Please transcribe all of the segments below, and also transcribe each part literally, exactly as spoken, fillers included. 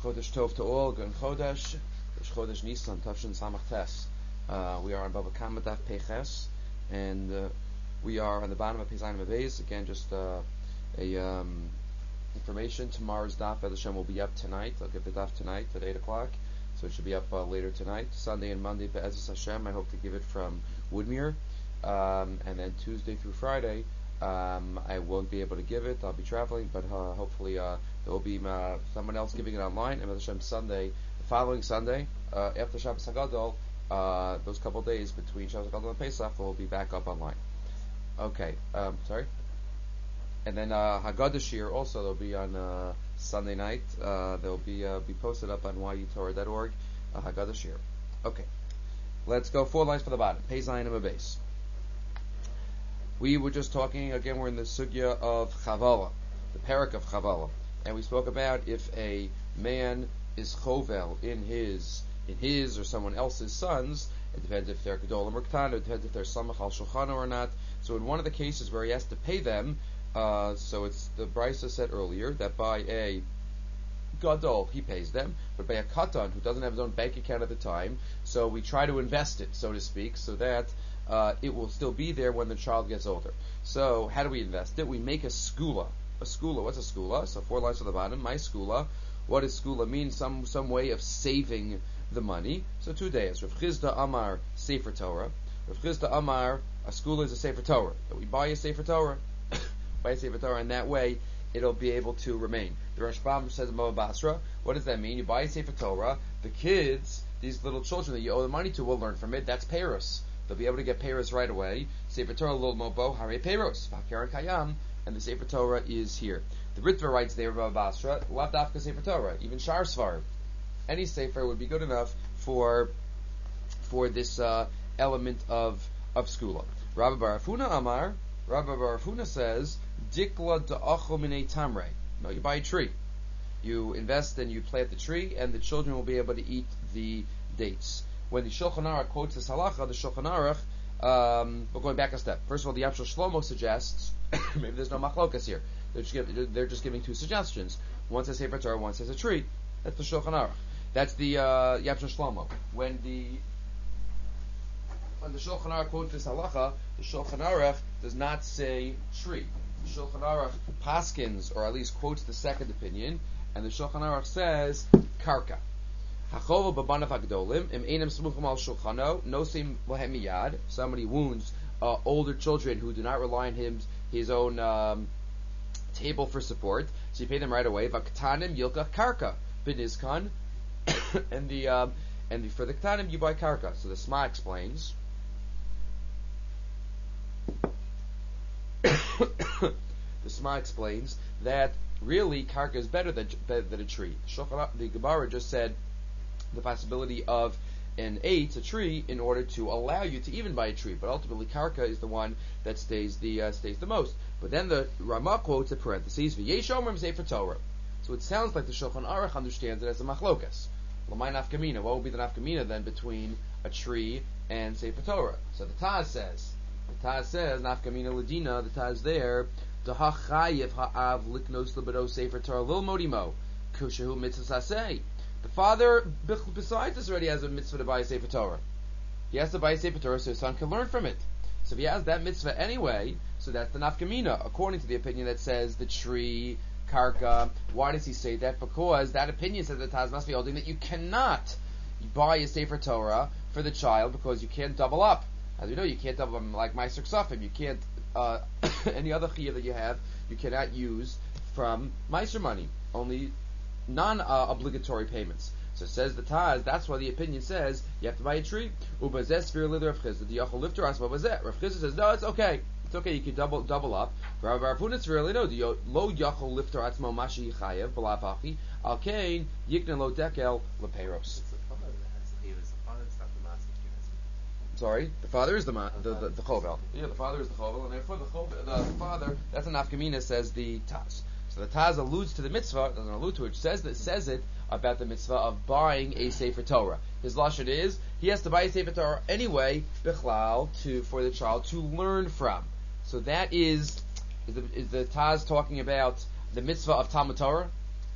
Chodesh Tov to all, Gun Chodesh, Rosh Chodesh Nisan, Tavshin Samach Tes. Uh, we are on Bava Kama Daf Peches, and uh, we are on the bottom of Pezayin Mavez. Again, just uh, a um, information. Tomorrow's Daf, Be'ez Hashem, will be up tonight. I'll give the Daf tonight at eight o'clock, so it should be up uh, later tonight. Sunday and Monday, Be'ez Hashem, I hope to give it from Woodmere. Um, and then Tuesday through Friday, um, I won't be able to give it. I'll be traveling, but uh, hopefully uh, there will be uh, someone else giving it online. And Hashem, Sunday, the following Sunday, uh, after Shabbos Hagadol, uh, those couple of days between Shabbos Hagadol and Pesach, will be back up online. Okay, um, sorry. And then uh, Haggadah Shir also, they'll be on uh, Sunday night. Uh, they'll be uh, be posted up on y u torah dot org. Uh, Haggadah Shir. Okay, let's go four lines for the bottom. Pei Zayin and Base. We were just talking, again, we're in the sugya of Chavala, the parak of Chavala, and we spoke about if a man is chovel in his in his or someone else's sons. It depends if they're gedolim or ktan. It depends if they're samach al shulchano or not. So in one of the cases where he has to pay them, uh, so it's the Brisa said earlier that by a gadol he pays them, but by a katan who doesn't have his own bank account at the time, so we try to invest it, so to speak, so that Uh, it will still be there when the child gets older. So, how do we invest it? We make a skula. A skula, what's a skula? So, four lines on the bottom. My skula. What does skula mean? Some some way of saving the money. So, two days. Rav Chizda Amar Sefer Torah. Rav Chizda Amar, a skula is a Sefer Torah. That we buy a Sefer Torah. buy a Sefer Torah, and that way it'll be able to remain. The Rashbam says in Bava Basra, what does that mean? You buy a Sefer Torah, the kids, these little children that you owe the money to, will learn from it. That's Paris. They'll be able to get Peiros right away. Sefer Torah Lil Mobo Hare Peiros V'Karen Kayam, and the Sefer Torah is here. The Ritva writes there about Basra, Lav Dafka Sefer Torah, even Shar Svar, any Sefer would be good enough for for this uh, element of of skula. Rabbi Barafuna Amar, Rabbi Barafuna says, Dikla Da'achol Minei Tamre. No, you buy a tree, you invest and you plant the tree, and the children will be able to eat the dates. When the Shulchan Aruch quotes this halacha, the Shulchan Aruch, um, we're going back a step. First of all, the Yam Shel Shlomo suggests, maybe there's no machlokas here. They're just, give, they're just giving two suggestions. One says Sefer Torah, one says a tree. That's the Shulchan Aruch. That's the uh, Yam Shel Shlomo. When the when the Shulchan Aruch quotes this halacha, the Shulchan Aruch does not say tree. The Shulchan Aruch paskins, or at least quotes the second opinion, and the Shulchan Aruch says karka. Somebody wounds uh, older children who do not rely on him, his own um, table for support, so you pay them right away. Vaktanim yilka karka b'nizkan, and the um, and the, for the ktanim you buy karka. So the Sma explains. The Sma explains that really karka is better than than a tree. The Gemara just said the possibility of an eight, a tree, in order to allow you to even buy a tree, but ultimately karka is the one that stays the uh, stays the most. But then the Ramah quotes a parentheses v'yesh omrim Sefer Torah. So it sounds like the Shulchan Aruch understands it as a machlokas. L'may nafkamina. What would be the nafkamina then between a tree and Sefer Torah? So the Taz says, the Taz says nafkamina ladina. The Taz there dahachayev ha'av liknos lebedo Sefer Torah lil modimo kushahu mitzvah saseh. The father, besides this, already has a mitzvah to buy a Sefer Torah. He has to buy a Sefer Torah so his son can learn from it. So if he has that mitzvah anyway, so that's the nafkamina, according to the opinion that says the tree, karka. Why does he say that? Because that opinion says that Taz must be holding that you cannot buy a Sefer Torah for the child because you can't double up. As we know, you can't double up like Meiser Ksafim. You can't, uh, any other chiyuv that you have, you cannot use from Meiser money. Only non-obligatory uh, payments. So says the Taz, that's why the opinion says you have to buy a tree. Ubazeh sphere lither Rav Chizda. The Yachol Lifter asks, what was that? Rav Chizda says, no, it's okay. It's okay, you can double double up. Rav Barafuna it's really no. The Lo Yachol Lifter atzmo mashi chayev b'lapachi al kain yikna lo dekel lepeiros. Sorry, the father is the ma- the the, the chovel. Yeah, the father is the chovel, and therefore the chovel, the father, that's an nafkamina, says the Taz. So the Taz alludes to the mitzvah, doesn't allude to it, says that says it about the mitzvah of buying a Sefer Torah. His lashon is he has to buy a Sefer Torah anyway, bichlal, to for the child to learn from. So that is is the, is the Taz talking about the mitzvah of Talmud Torah?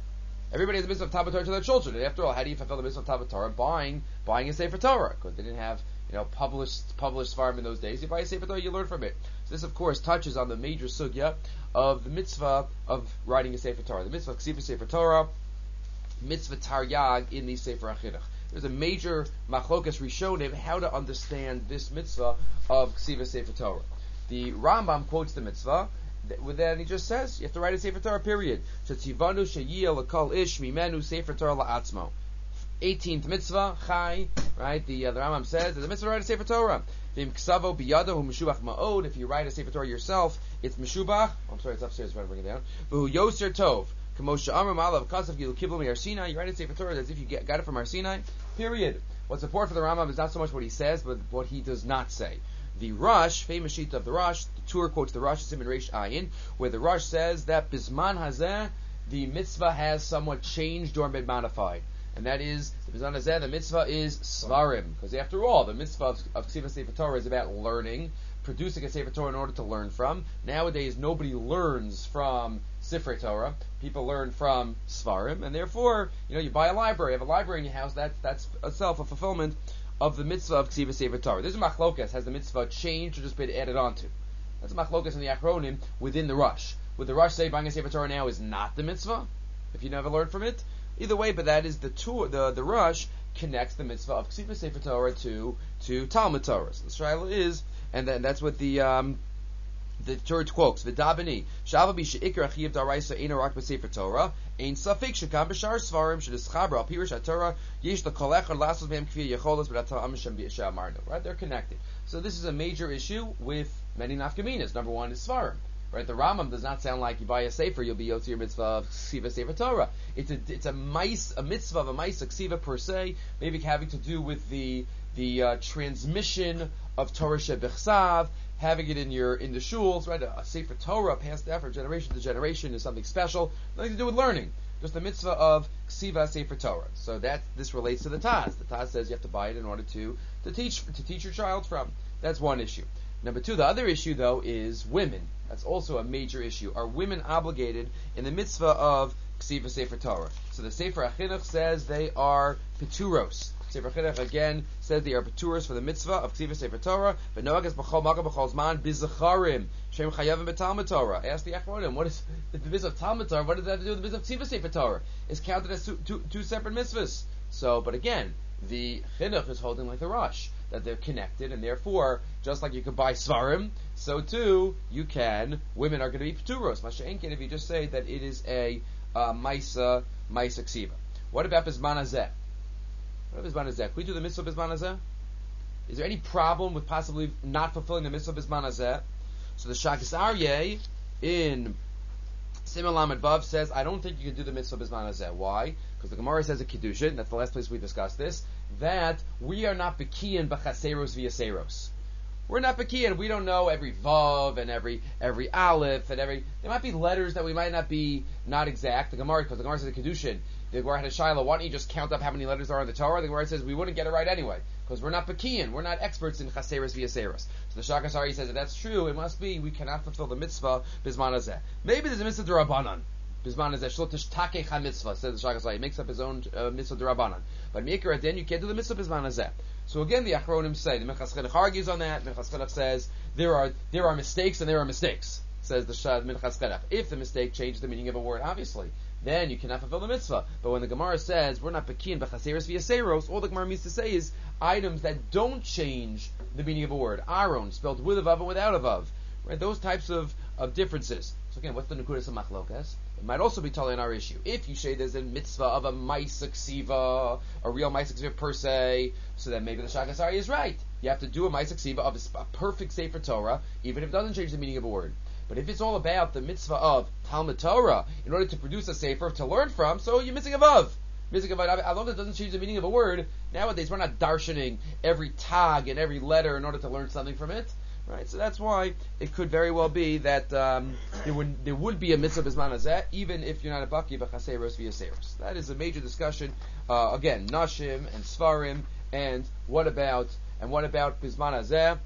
Everybody has the mitzvah of Talmud Torah to their children. And after all, how do you fulfill the mitzvah of Talmud Torah? Buying, buying a Sefer Torah. Because they didn't have, you know, published, published Svarim in those days. You buy a Sefer Torah, you learn from it. So this, of course, touches on the major sugya of the mitzvah of writing a Sefer Torah. The mitzvah of Ksiva Sefer Torah, mitzvah Taryag in the Sefer HaChinuch. There's a major machlokas rishonim how to understand this mitzvah of Ksiva Sefer Torah. The Rambam quotes the mitzvah, then he just says, you have to write a Sefer Torah, period. Shetzivanu sheyiyah l'kol ish mimenu Sefer Torah la'atzmo. eighteenth mitzvah, Chai, right? The, uh, the Rambam says, the mitzvah to write a Sefer Torah. V'im ksavo biyadahu meshubach ma'od. If you write a Sefer Torah yourself, it's meshubach. Oh, I'm sorry, it's upstairs, I'm going to bring it down. V'hu yoser tov. K'moshe amar ma'alav kasav gilu kiblu mi Har Sinai. You write a Sefer Torah as if you get, got it from Har Sinai, period. What's important for the Rambam is not so much what he says, but what he does not say. The Rosh, famous sheet of the Rosh, the Tur quotes the Rosh, Siman Reish Ayin, where the Rosh says that Bisman Hazeh, the mitzvah has somewhat changed or been modified. And that is, the Bisman Hazeh, the mitzvah is Svarim. Because after all, the mitzvah of, of Ksiva Sefer Torah is about learning, producing a Sefer Torah in order to learn from. Nowadays, nobody learns from Sifrei Torah. People learn from Svarim, and therefore, you know, you buy a library, you have a library in your house, that, that's itself a fulfillment of the mitzvah of Ksiva Sefer Torah. This is machlokas. Has the mitzvah changed or just been added on to? That's a machlokas in the Achronim within the Rosh. Would the Rosh say buying a Sefer Torah now is not the mitzvah if you never learned from it? Either way, but that is the Tur, the the Rosh connects the mitzvah of Ksiva Sefer Torah to to Talmud Torah. So the shaila is, and then that's what the um, the Torah quotes. V'dabeni shavabi sheikar achiyav daraisa eina rak b'Sefer Torah ein safik shekam b'shar svarim shedischaber al pirish haTorah yesh l'kol echad lasos b'hem kvi yecholos b'datam shem b'shamarnu. Right, they're connected. So this is a major issue with many nafkaminas. Number one is svarim. Right, the Rambam does not sound like you buy a sefer, you'll be yotzi your mitzvah of Ksiva Sefer Torah. It's a it's a mice a mitzvah of a mice a Ksiva per se, maybe having to do with the the uh, transmission of Torah shebichsav, having it in your in the shuls, right? A, a Sefer Torah passed down from generation to generation is something special, nothing to do with learning. Just the mitzvah of Ksiva Sefer Torah. So that this relates to the Taz. The Taz says you have to buy it in order to to teach to teach your child from. That's one issue. Number two, the other issue though is women. That's also a major issue. Are women obligated in the mitzvah of Ksiva Sefer Torah? So the Sefer HaChinuch says they are Peturos. Sefer HaChinuch again says they are Peturos for the mitzvah of Ksiva Sefer Torah. But Noagas b'chol makam b'chol zman bizacharim shem chayavim b'Talmud Torah. Ask the Achronim, what is the mitzvah of Talmud Torah? What does that have to do with the mitzvah of Ksiva Sefer Torah? It's counted as two, two, two separate mitzvahs. So, but again, the Chinuch is holding like the Rosh, that they're connected, and therefore, just like you could buy Svarim, so too, you can, women are going to be Pturos. Masha'enkin, if you just say that it is a uh, Maisa, Maisa Ksiva. What about Bizman Hazeh? What about Bizman Hazeh? Can we do the mitzvah Bizman Hazeh? Is there any problem with possibly not fulfilling the mitzvah Bizman Hazeh? So the Shagis Aryeh in Siman Lamed Vav says, I don't think you can do the mitzvah Bizman Hazeh. Why? Because the Gemara says a Kiddushin, that's the last place we discussed this, that we are not Bekiyan b'chaseros v'yaseros. We're not Bekiyan. We don't know every Vav and every every Aleph and every... There might be letters that we might not be not exact. The Gemara, because the Gemara says a Kiddushin, the Gemara had a Shiloh, why don't you just count up how many letters are in the Torah? The Gemara says we wouldn't get it right anyway, because we're not Bekiyan. We're not experts in chaseros v'yaseros. So the Shagas Ari says if that's true, it must be we cannot fulfill the mitzvah Bizman Hazeh. Maybe there's a mitzvah d'Rabbanan. Bizman Hazeh shlotish takei ha-mitzvah, says the Shagas Ari. He makes up his own uh, mitzvah d'Rabbanan. But Mikra, then you can't do the mitzvah Bizman Hazeh. So again, the Achronim say, the Minchas Chinuch argues on that. Minchas Chinuch says there are there are mistakes and there are mistakes. Says the Shad Minchas Chinuch. If the mistake changes the meaning of a word, obviously, then you cannot fulfill the mitzvah. But when the Gemara says we're not Bekiyan b'chaseros v'yaseros, all the Gemara means to say is items that don't change the meaning of a word. Aron, spelled with a vav and without a vav. Right? Those types of, of differences. So again, what's the Nekudas of Machlokas? It might also be telling our issue. If you say there's a mitzvah of a Maisa Ksiva, a real Maisa Ksiva per se, so then maybe the Shagas Ari is right. You have to do a Maisa Ksiva of a, a perfect Sefer Torah, even if it doesn't change the meaning of a word. But if it's all about the mitzvah of Talmud Torah, in order to produce a Sefer to learn from, so you're missing a vav. Missing a vav. As long as it doesn't change the meaning of a word, nowadays we're not darshaning every tag and every letter in order to learn something from it. Right, so that's why it could very well be that um, there would there would be a mitzvah Bizman Hazeh, even if you're not a baki b'chaseros v'yaseros. That is a major discussion. Uh, again, Nashim and Svarim, and what about and what about Bizman Hazeh?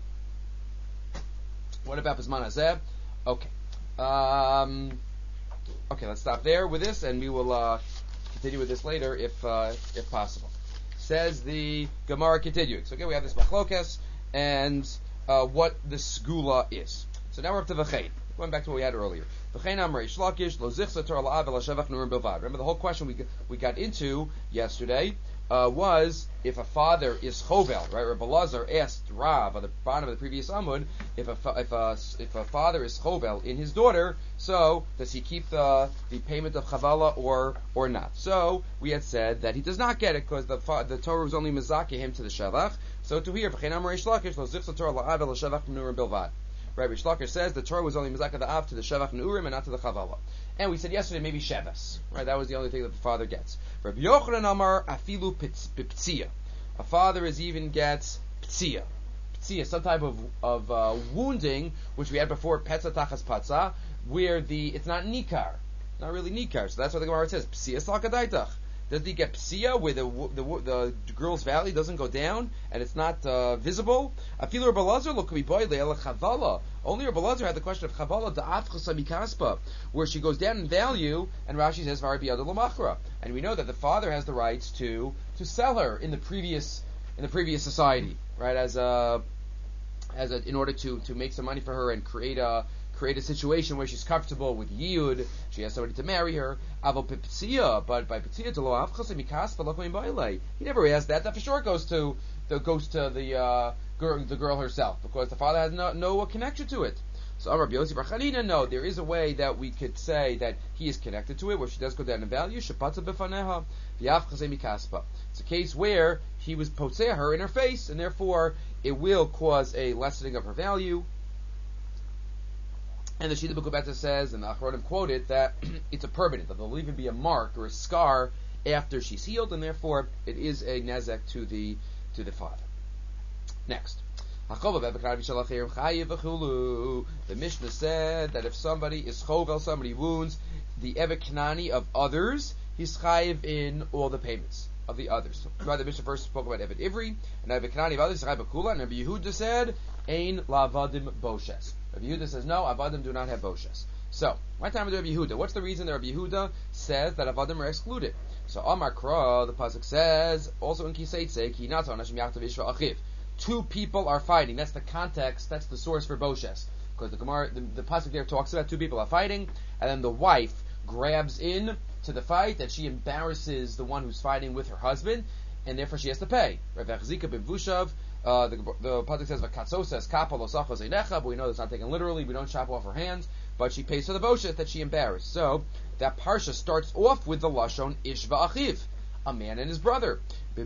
What about Bizman Hazeh? Okay, um, okay, let's stop there with this, and we will. Uh, continue with this later if uh, if possible. Says the Gemara continuing. So again, we have this machlokas and uh, what the segula is. So now we're up to v'chein. Going back to what we had earlier. Remember the whole question we we got into yesterday uh, was if a father is chovel, right? Rabbi Lazar asked Rav on the bottom of the previous Amud if a if a if a father is chovel in his daughter, so does he keep the the payment of chavala or or not? So we had said that he does not get it because the the Torah was only mizakeh him to the shavach. So to here, Rabbi Shlacher says the Torah was only mizakeh the av to the shavach and urim and not to the chavala. And we said yesterday maybe Sheves, right? That was the only thing that the father gets. Rabbi Yochanan Amar afilu p'tzia. A father is even gets p'tzia. P'tzia, some type of of uh, wounding, which we had before, petza tachas patza, where the it's not nikar, not really nikar. So that's what the Gemara says. P'tzia salkadaitach. Does he get p'sia where the, the the girl's valley doesn't go down and it's not uh, visible? Afilu Rabbi Lazar lo k'miboy le'el chavala. Only Rabbi Lazar had the question of chavala da'afchasa mikaspa, where she goes down in value, and Rashi says v'ar biyad l'machra. And we know that the father has the rights to to sell her in the previous in the previous society, right? As a as a, in order to to make some money for her and create a create a situation where she's comfortable with yiyud, she has somebody to marry her. Avo piptzia, but by piptzia to lo afchasa mikaspa lo koyin ba'ilei. He never asked that. That for sure goes to the goes to the uh, girl, the girl herself, because the father has no no connection to it. So Amar B'Yossi Bar Chanina, no, there is a way that we could say that he is connected to it, where she does go down in value. Shepatza b'faneha v'yafchase mikaspa. It's a case where he was potzeh her in her face, and therefore it will cause a lessening of her value. And the Shita B'Kubeta says, and the Achronim quoted, that it's a permanent, that there'll even be a mark or a scar after she's healed, and therefore it is a nezek to the to the father. Next. The Mishnah said that if somebody is chovel, somebody wounds the Evet Kanani of others, he's chayiv in all the payments of the others. Right, the Mishnah first spoke about Evet Ivri, and Evet Kanani of others, chayiv b'kula, and Rabbi Yehuda said, ein la'avadim boshes. Rabbi Yehuda says, no, avadim do not have boshes. So, why time with Rabbi Yehuda? What's the reason that Rabbi Yehuda says that avadim are excluded? So, Amar Kra, the pasuk says, also in Kiseitze, ki natzon Hashem yachtav ishva achiv. Two people are fighting. That's the context. That's the source for boshes. Because the Gemara, the, the pasuk there talks about two people are fighting, and then the wife grabs in to the fight, and she embarrasses the one who's fighting with her husband, and therefore she has to pay. Rav Achzika ben Vushav, uh, the, the pasuk says, "V'katso says kapa lo sacho zeinecha," but we know that's not taken literally. We don't chop off her hands, but she pays for the boshes that she embarrassed. So that parsha starts off with the lashon ish va'achiv, a man and his brother.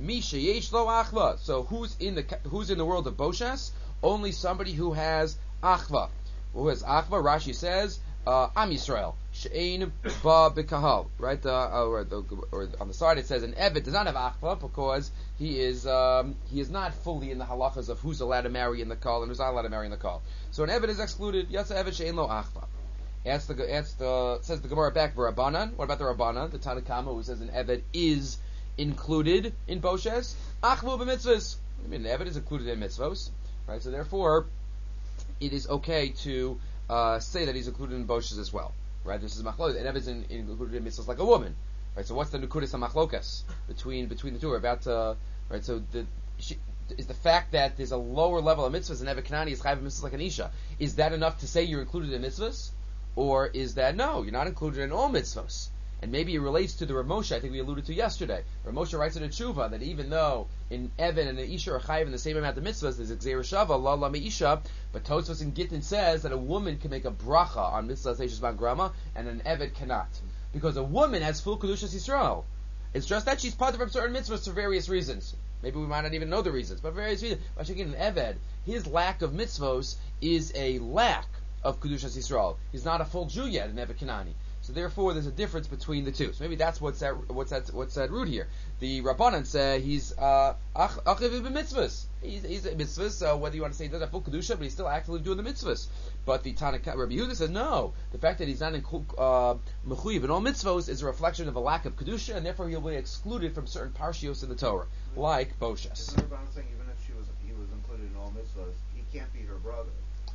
So who's in the who's in the world of boshes? Only somebody who has achva. Who has achva? Rashi says uh, Am Yisrael she'ein ba b'kahal. Right, uh, or, the, or on the side it says an evet does not have achva because he is um, he is not fully in the halachas of who's allowed to marry in the kol and who's not allowed to marry in the kol. So an evet is excluded. Yatsa evet she'ein lo achva. Asks the, asks the says the Gemara back v'Rabbanan. What about the Rabbanan? The Tanakama who says an evet is included in boshes. Achvu b'mitzvahs. I mean, the evet is included in mitzvahs, right? So therefore, it is okay to uh, say that he's included in boshes as well, right? This is machlokes. An evet is in, included in mitzvahs like a woman, right? So what's the nukudas machlokas between between the two? We're about to, right? So the she, is the fact that there's a lower level of mitzvahs and Evet Kanani is chayv mitzvahs like an isha. Is that enough to say you're included in mitzvahs, or is that no? You're not included in all mitzvahs. And maybe it relates to the Rav Moshe, I think we alluded to yesterday. Rav Moshe writes in a tshuva that even though in Evan and in Isha are chayiv in the same amount of mitzvahs, there's a gzeira shava, la la me'isha, but Tosfos in Gittin says that a woman can make a bracha on mitzvahs seishes ban grama, and an Evet cannot. Because a woman has full kedushas Yisrael. It's just that she's part of certain mitzvahs for various reasons. Maybe we might not even know the reasons, but for various reasons. But again, an Evet, his lack of mitzvahs is a lack of kedushas Yisrael. He's not a full Jew yet, an Evet Kanani. So therefore, there's a difference between the two. So maybe that's what's at what's at what's at root here. The Rabbanan say he's achiv b'mitzvahs. He's he's a mitzvahs. So whether you want to say he doesn't have full kedusha, but he's still actively doing the mitzvahs. But the Tanakh Rabbi Yehuda says no. The fact that he's not in uh, mechuyev in all mitzvahs is a reflection of a lack of kedusha, and therefore he'll be excluded from certain parshios in the Torah, like boshes. Isn't the Rabbanan saying even if she was he was included in all mitzvahs, he can't be her brother?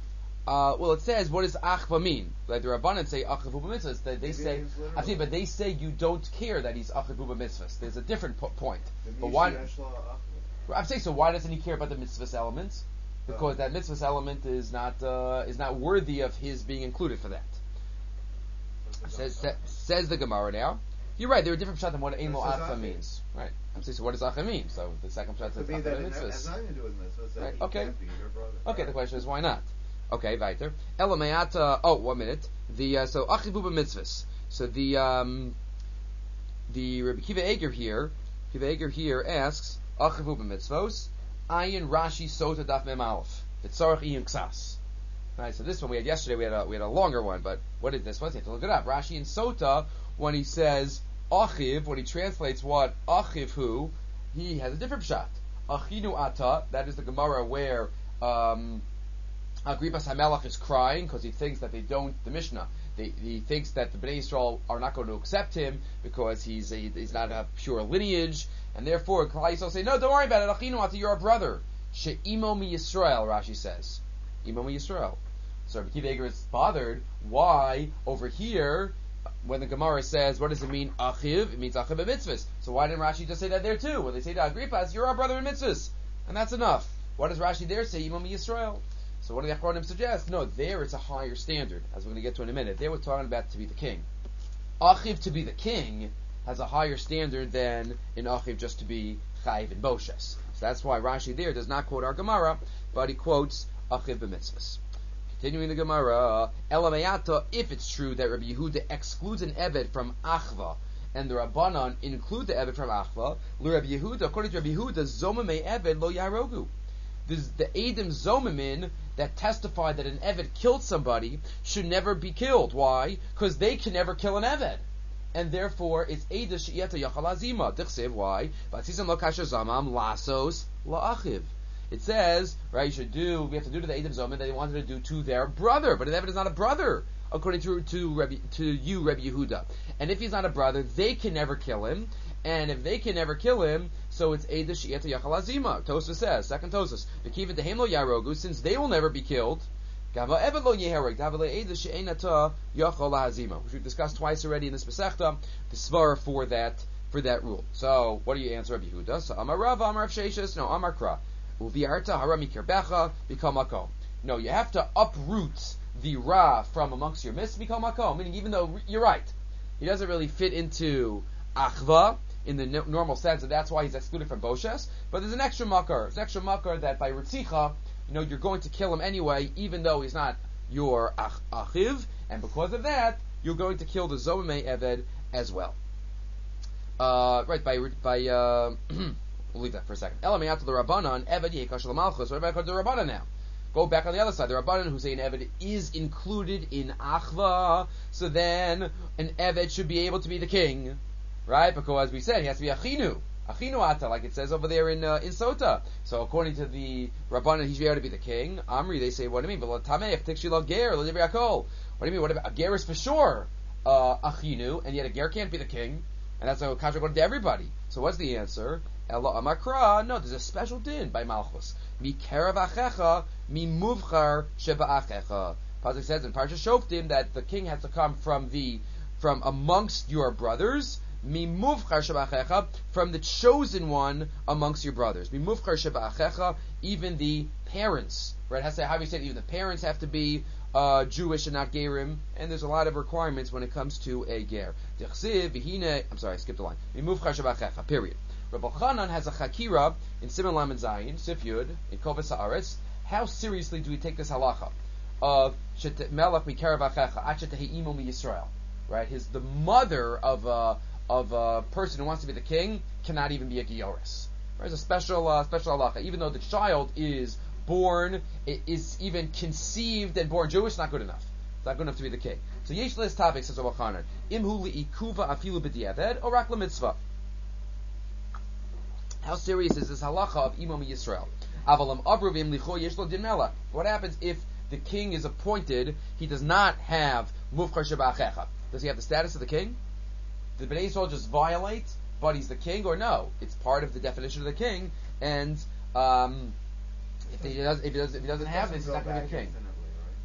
Uh, well, it says, what does achva mean? Like the Rabbanan say achiv uba mitzvahs. They, they say, I think, but they say you don't care that he's achiv uba mitzvahs. There's a different po- point. But why? I'm saying, so why doesn't he care about the mitzvahs elements? Because that mitzvahs element is not uh, is not worthy of his being included for that. Says, sa- says the Gemara now. You're right. There are different pshat than what ein lo achva means. Right. I'm saying, so what does achva mean? So the second pshat says achva mitzvahs. Has nothing to do with mitzvahs. Right. He Okay. can't be your brother. Okay. Right. The question is why not? Okay, weiter. Elamayata. Oh, one minute. The uh, so achiv uba mitzvahs. So the um, the Rabbi Kiva Eger here, Kiva Eger here asks achiv uba mitzvos. Ayin Rashi Sota Daf Mem Aleph. V'tzarich Iyim Ksas. Right. So this one we had yesterday. We had a we had a longer one, but what is this one? You have to look it up. Rashi in Sota, when he says achiv, when he translates what achiv who, he has a different pshat. Achinu ata. That is the Gemara where um, Agrippas HaMelech is crying because he thinks that they don't. The Mishnah. They, he thinks that the Bnei Yisrael are not going to accept him because he's a, he's not a pure lineage. And therefore, Klal Yisrael say, no, don't worry about it. Achinu ata, you're a brother. She'imo mi Yisrael, Rashi says. Imo mi Yisrael. So Rabbi Kiva Eger is bothered. Why over here, when the Gemara says, what does it mean? Achiv, it means achiv and mitzvahs. So why didn't Rashi just say that there too? When they say to Agrippas, you're our brother in mitzvahs, and that's enough. What does Rashi there say? Imo mi Yisrael. So what do the Achronim suggest? No, there it's a higher standard, as we're going to get to in a minute. There we're talking about to be the king. Achiv to be the king has a higher standard than in Achiv just to be Chayiv and Boshes. So that's why Rashi there does not quote our Gemara, but he quotes Achiv b'mitzvahs. Continuing the Gemara, Elamayata, if it's true that Rabbi Yehuda excludes an Eved from Achva, and the Rabbanan include the Eved from Achva, Rabbi Yehuda, according to Rabbi Yehuda, Zomamei Eved lo yarogu. This, the Eidim Zomamin that testify that an Eved killed somebody should never be killed. Why? Because they can never kill an Eved. And therefore, it's Eida She'yeta Yachal Azima. Dichsev, why? Vatzisam lo kasher zamam lasos la'achiv. It says, right, you should do, we have to do to the Eidim Zomamin that they wanted to do to their brother. But an Eved is not a brother, according to to, Rabbi, to you, Rabbi Yehuda. And if he's not a brother, they can never kill him. And if they can never kill him, so it's Eida She'yeta Yachal Azima. Tosfos says, second Tosfos, V'kiva Dehem lo yarogu, since they will never be killed, which we've discussed twice already in this Masechta, the Svara for that for that rule. So, what do you answer, Rabbi Yehuda? So, Amar Rav, Amar Sheshes, no, Amar Kra, Uviarta Harami Kirbecha, Bikal Makom. No, you have to uproot the Ra from amongst your midst, Bikal Makom. Meaning, even though you're right, he doesn't really fit into Achva in the n- normal sense, and that's why he's excluded from Boshes. But there's an extra makar, there's an extra makar that by Ritzicha, you know, you're going to kill him anyway, even though he's not your ach- achiv, and because of that, you're going to kill the Zomamei Eved as well. Uh, right, by, by, uh, we'll leave that for a second. Elamei to the Rabbanan, Eved Yekash Lamalchus. What about the Rabbanan now? Go back on the other side. The Rabbanan who say an Eved is included in Achva, so then an Eved should be able to be the king, right? Because as we said, he has to be Achinu. Achinu ata, like it says over there in uh, in Sota. So according to the Rabbanan, he should be able to be the king. Amri, they say, what do you mean? What do you mean? What about a ger is for sure uh, Achinu, and yet a ger can't be the king, and that's a contract according to everybody. So what's the answer? Ella Amakra. No, there's a special din by Malchus. Mi kerav achecha, mi muvchar sheba achecha. Pasuk says in Parsha Shoftim that the king has to come from the from amongst your brothers. Mimuvchar shebachecha, from the chosen one amongst your brothers. Mimuvchar shebachecha, even the parents, right? Has to how do you say it? Even the parents have to be uh, Jewish and not gerim, and there's a lot of requirements when it comes to a ger. I'm sorry, I skipped a line. Mimuvchar shebachecha. Period. Rabbi Chanan has a chakira in Siman Lamed Zayin, Sif Yud, in Kovas Haaretz. How seriously do we take this halacha of melach mikarav achecha achet heimo mi Yisrael? Right, his the mother of a of a person who wants to be the king cannot even be a gioris. Right, it's a special uh, special halacha. Even though the child is born, it is even conceived and born Jewish, not good enough. It's not good enough to be the king. So yesh list topic says Rabbi Chanan imhu liikuva afilu b'diavad or rak mitzvah. How serious is this halacha of imam Yisrael? Avalam abruvim licho yesh lo din melech. What happens if the king is appointed? He does not have muvchar shebachecha. Does he have the status of the king? Did Bnei Yisrael just violate, but he's the king, or no? It's part of the definition of the king, and um, if, he does, if, he does, if he doesn't have this, he's not going to be the king.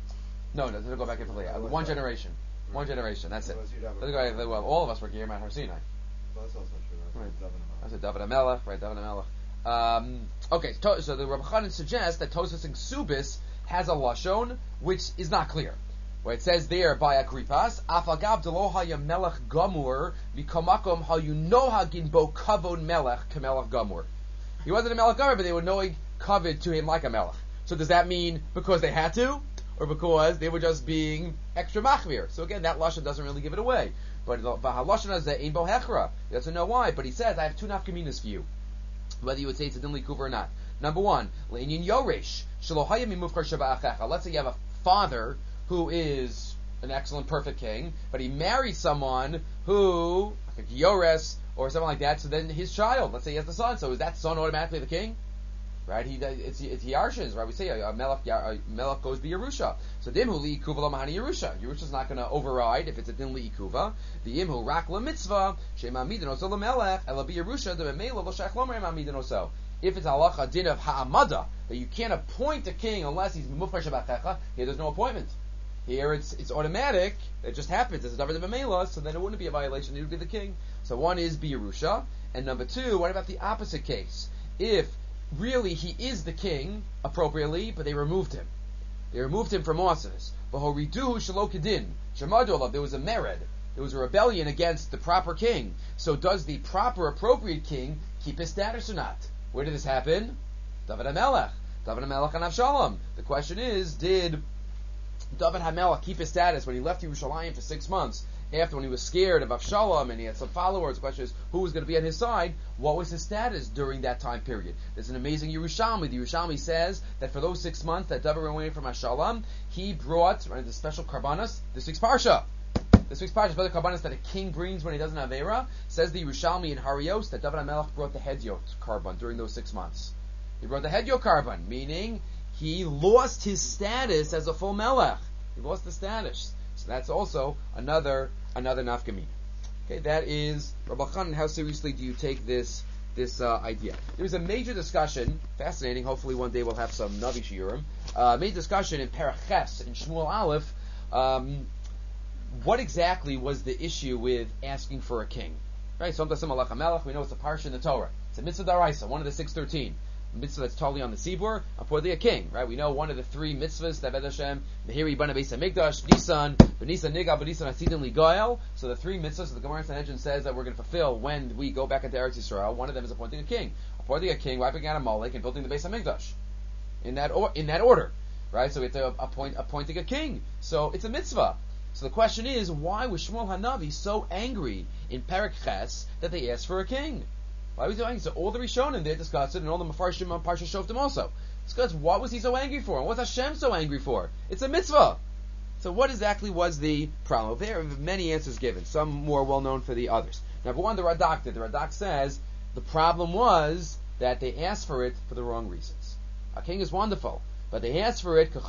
No, no, doesn't go back into Leah. One generation. Right. One generation, that's it. Doesn't go back, well, all of us were Gerim at Har Sinai. Well, that's also true. Right. That's it, David HaMelech, right, David HaMelech. Um, okay, so, so the Rabbi Chanan suggests that Tosfos in Ksubis has a Lashon, which is not clear. Where it says there by Agripas, Afagav delo haya melech gamur, mikomakom hayunoha ginbo kavod melech kamelech gamur. He wasn't a melech gamur, but they were knowing kavod to him like a melech. So does that mean because they had to, or because they were just being extra machmir? So again, that lashon doesn't really give it away. But v'halashon is ein bo hechra. He doesn't know why, but he says, I have two nafkaminas for you, whether you would say it's a din likuva or not. Number one, le'inyin yoresh shelo haya mimufkar sheba achecha. Let's say you have a father who is an excellent, perfect king, but he married someone who, like Yores or something like that, so then his child, let's say he has the son, so is that son automatically the king? Right? He It's it's Yarshin's, right? We say a, a Melech, a Melech goes be Yerusha. So Dimhu li Ikuva lo mahani Yerusha. Yerusha's not going to override if it's a Din li Ikuva. The Imhu rak la mitzvah, shema midinoso la Melech, ela be Yerusha, the Memela lo shach lomer ema midinoso. If it's halacha din of ha'amada, that you can't appoint a king unless he's mufresh abachecha, here there's no appointment. Here it's it's automatic. It just happens. It's a davar de b'meila, so then it wouldn't be a violation. He would be the king. So one is B'Yerusha, and number two, what about the opposite case? If really he is the king appropriately, but they removed him. They removed him from office. V'horiduhu shelo kedin. Shemadu, there was a mered. There was a rebellion against the proper king. So does the proper appropriate king keep his status or not? Where did this happen? David HaMelech. David HaMelech and Avshalom. The question is, did David HaMelech keep his status when he left Yerushalayim for six months, after when he was scared of Avshalom and he had some followers? The question is, who was going to be on his side? What was his status during that time period? There's an amazing Yerushalmi. The Yerushalmi says that for those six months that David ran away from Avshalom, he brought right, the special karbanos, this week's parsha. This week's parsha, the karbanos that a king brings when he doesn't have Era, says the Yerushalmi in Harios that David HaMelech brought the Hedyot karban during those six months. He brought the Hedyot karban, meaning he lost his status as a full melech. He lost the status. So that's also another another nafkamina. Okay, that is Rabbi Chanan. How seriously do you take this this uh, idea? There was a major discussion, fascinating. Hopefully one day we'll have some Navi Shiurim. Uh, major discussion in Paraches in Shmuel Aleph. Um, what exactly was the issue with asking for a king? Right. So we know it's a parsha in the Torah. It's a mitzvah daraisa, one of the six thirteen. Mitzvah that's totally on the Sibur, appointed a king, right? We know one of the three mitzvahs that Ved Hashem, Mehiri Bana Beis HaMikdash, Nisan, B'Nisan Niga, B'Nisan Hasidim Ligoel. So the three mitzvahs that the Gemara Sanhedrin says that we're going to fulfill when we go back into Eretz Yisrael, one of them is appointing a king. Appointing a king, wiping out Amalek, and building the Beis HaMikdash. In that or, in that order, right? So we have to appoint appointing a king. So it's a mitzvah. So the question is, why was Shmuel Hanavi so angry in Perek Ches that they asked for a king? Why was he so angry? So all the Rishonim there discussed it, and all the Mefarshim on Parsha Shoftim also discussed what was he so angry for, and what's Hashem so angry for? It's a mitzvah. So what exactly was the problem? There are many answers given, some more well known for the others. Number one, the Radak did. The Radak says the problem was that they asked for it for the wrong reasons. A king is wonderful, but they asked for it.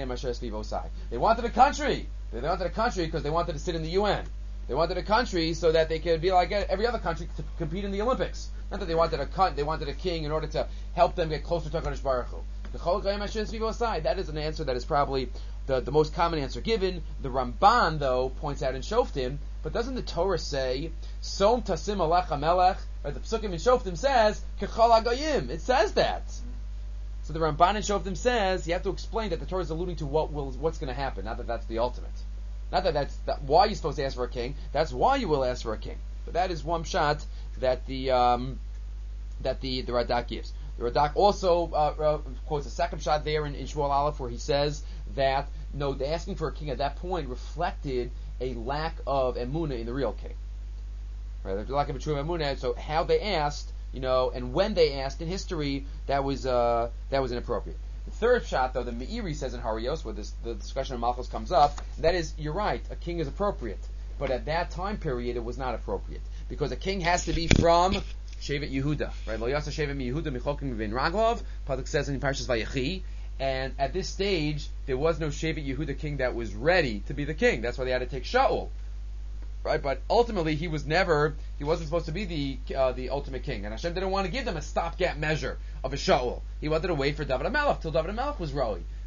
They wanted a country. They wanted a country because they wanted to sit in the U N. They wanted a country so that they could be like every other country to compete in the Olympics. Not that they wanted a they wanted a king in order to help them get closer to HaKadosh Baruch Hu. That is an answer that is probably the, the most common answer given. The Ramban, though, points out in Shoftim, but doesn't the Torah say, Som tasim alech hamelech? Or the Psukim in Shoftim says, Kechol HaGoyim. It says that. So the Ramban in Shoftim says, you have to explain that the Torah is alluding to what will what's going to happen, not that that's the ultimate. Not that that's that why you're supposed to ask for a king. That's why you will ask for a king. But that is one shot that the um, that the, the Radak gives. The Radak also uh, uh, quotes a second shot there in, in Shmuel Aleph where he says that no, the asking for a king at that point reflected a lack of emunah in the real king. Right, there's a lack of a true emunah. So how they asked, you know, and when they asked in history, that was uh, that was inappropriate. The third shot, though, the Meiri says in Harios, where this, the discussion of Malchus comes up, that is, you're right, a king is appropriate. But at that time period, it was not appropriate. Because a king has to be from Shevet Yehuda. Right? Lo yasa Shevet Yehuda michokim v'in Raglov. Pasuk says in Parshas Vayechi. And at this stage, there was no Shevet Yehuda king that was ready to be the king. That's why they had to take Shaul. Right? But ultimately, he was never, he wasn't supposed to be the uh, the ultimate king. And Hashem didn't want to give them a stopgap measure of a Shaul. He wanted to wait for David HaMelech till David HaMelech was Roi.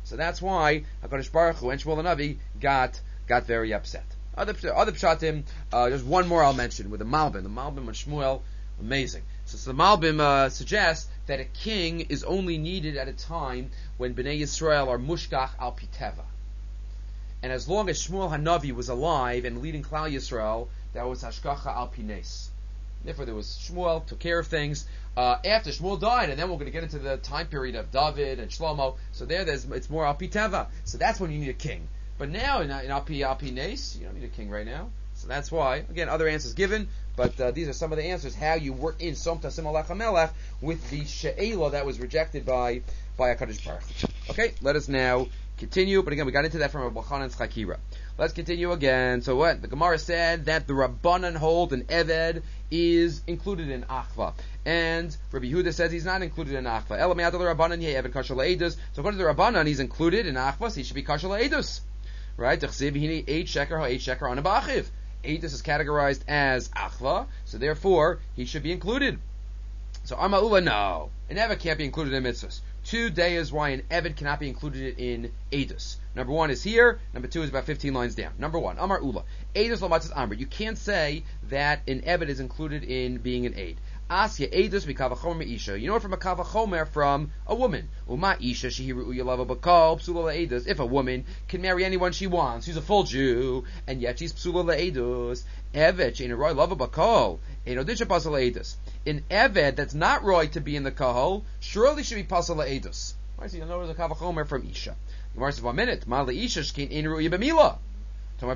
So that's why HaKadosh Baruch Hu and Shmuel HaNavi got got very upset. Other other pshatim, uh, just one more I'll mention with the Malbim. The Malbim on Shmuel, amazing. So, so the Malbim uh, suggests that a king is only needed at a time when Bnei Yisrael are mushkach al piteva. And as long as Shmuel HaNavi was alive and leading Klal Yisrael, that was hashgacha al pines. Therefore, there was Shmuel, took care of things. Uh, after Shmuel died, and then we're going to get into the time period of David and Shlomo. So there, there's it's more al piteva. So that's when you need a king. But now, in, in al pines, you don't need a king right now. So that's why. Again, other answers given, but uh, these are some of the answers how you work in Som Tasim Alech HaMelech with the she'ela that was rejected by by HaKadosh Baruch Hu. Okay, let us now continue. But again, we got into that from Rabbi Chanan's Chakira. Let's continue again. So what? The Gemara said that the Rabbanan hold an Eved is included in Achva. And Rabbi Yehuda says he's not included in Achva. Ela me'adol Rabbanan ye Eved kasher le'edus. So according to the Rabbanan, he's included in Achva, so he should be kasher le'edus. Right? T'chsiv hini eight sheker ha eight sheker on a b'achiv. Edus is categorized as Achva, so therefore he should be included. So Amar Ula, no. An Eved can't be included in mitzvahs. Two days why an Eved cannot be included in Edus. Number one is here. Number two is about fifteen lines down. Number one, Amar Ula. Edus lamatzis amr. You can't say that an Eved is included in being an aid. Asya Edus mikavachomer isha. You know it from a kavachomer from a woman. Uma isha shehiru uyalava bakal psula le'edus. If a woman can marry anyone she wants, she's a full Jew, and yet she's psula le'edus. Eved she'in roy lava bakal. Ein odisha pasal le'edus. An Eved that's not roy to be in the kahal surely should be pasal le'edus. Right, so you know there's a kavachomer from isha. Gemara says one minute. Ma le'isha shkein ein ru'ya b'mila. No,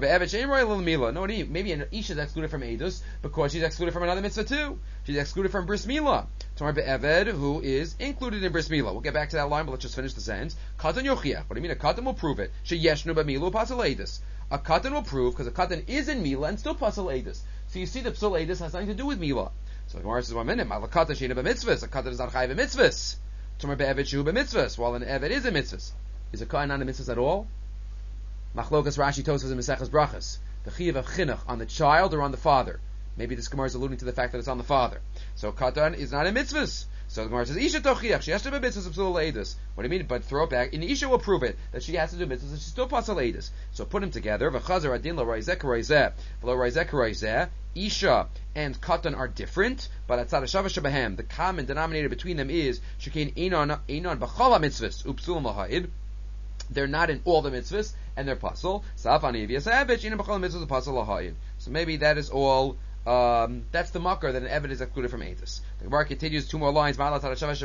maybe an Isha is excluded from Edus because she's excluded from another mitzvah too. She's excluded from Bris Milah. Tamar be'eved, who is included in Bris Milah. We'll get back to that line, but let's just finish the sentence. Katan yochiach. What do you mean? A katan will prove it. Sheyeshnu b'milah pasal Edus. A katan will prove because a katan is in Milah and still pasal Edus. So you see, the psul Edus has nothing to do with Milah. So the Gemara says one minute. Ma'ala katan sheina b'mitzvahs. A katan is not chayiv b'mitzvahs. Tamar be'eved shehu b'mitzvahs. While an eved is a mitzvahs. Is a katan not a mitzvahs at all? Machlokas Rashi Tosas and Maseches Brachas. The chiyuv of chinuch on the child or on the father. Maybe this Gemara is alluding to the fact that it's on the father. So katan is not a mitzvahs. So the Gemara says Isha tochiach. She has to be mitzvahs of psul le'edus. What do you mean? But throw it back. In Isha will prove it that she has to do mitzvahs and she's still pasal le'edus. So put them together. V'chazer adin lo raizek raizeh v'lo raizek raizeh. Isha and katan are different, but atzad hashava shabahem. The common denominator between them is shekein einon einon b'chala mitzvahs upsul laha'id. They're not in all the mitzvahs, and they're puzzle. So maybe that is all. Um, that's the makar that an Eved is excluded from Edus. The Gemara continues two more lines. Maybe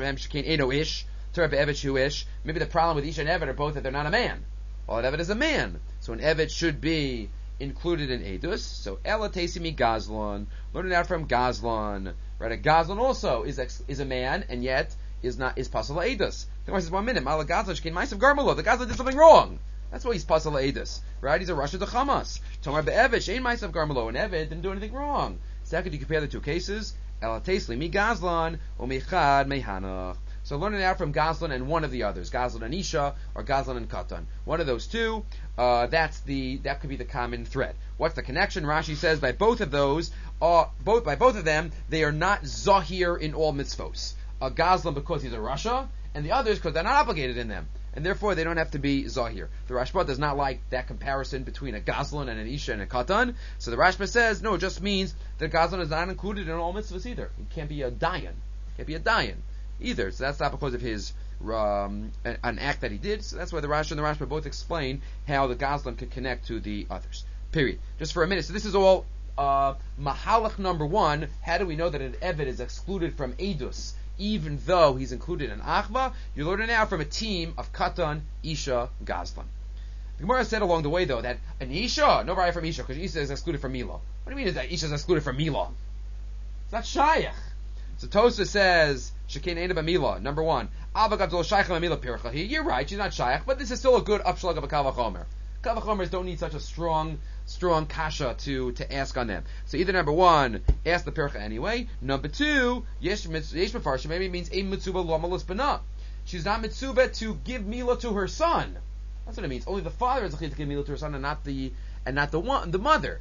the problem with Isha and Eved are both that they're not a man. Well, an Eved is a man, so an Eved should be included in Edus. So Ela Tesimi Gazlon, learn it out from Gazlon. Right, a Gazlon also is ex- is a man, and yet is not is pasal Edus. The Gemara says one minute. Mala Gazlon came Ma'asav Garmalo. The Gazlon did something wrong. That's why he's pasal Edus. Right? He's a Rasha de Chamas. Tomar be'Eved shein Ma'asav Garmalo. And Eved didn't do anything wrong. Second, you compare the two cases. Ela Tesli mi Gazlon o michad mehanach. So learn it out from Gazlan and one of the others, Gazlan and Isha or Gazlan and Katan. One of those two. Uh, that's the that could be the common thread. What's the connection? Rashi says by both of those, uh, both by both of them, they are not zahir in all mitzvos. A Gazlan because he's a Rasha, and the others because they're not obligated in them, and therefore they don't have to be zahir. The Rashba does not like that comparison between a Gazlan and an Isha and a Katan. So the Rashba says no, it just means that Gazlan is not included in all mitzvahs either. He can't be a dayan. Can't be a dayan either. So that's not because of his um, an act that he did. So that's why the Rashi and the Rashba both explain how the Gazlan could connect to the others. Period. Just for a minute. So this is all uh, Mahalach number one. How do we know that an Eved is excluded from Edus, even though he's included in Achva? You learn it now from a team of Katan, Isha, Gazlan. The Gemara said along the way, though, that an Isha, no right from Isha, because Isha is excluded from Milah. What do you mean is that Isha is excluded from Milah? It's not Shayach. So Tosfos says, Shekein Eina B'Milah, number one. Abba Gadol Shayach B'Milah Pircha. You're right, she's not Shayach, but this is still a good upshlag of a Kavachomer. Kavachomers don't need such a strong, strong kasha to, to ask on them. So either number one, ask the Pircha anyway. Number two, Yesh Mefarshim maybe means a Mitzuba Lomalus B'na. She's not Mitzuba to give Milah to her son. That's what it means. Only the father is a to give Milah to her son, and not the and not the one, the mother.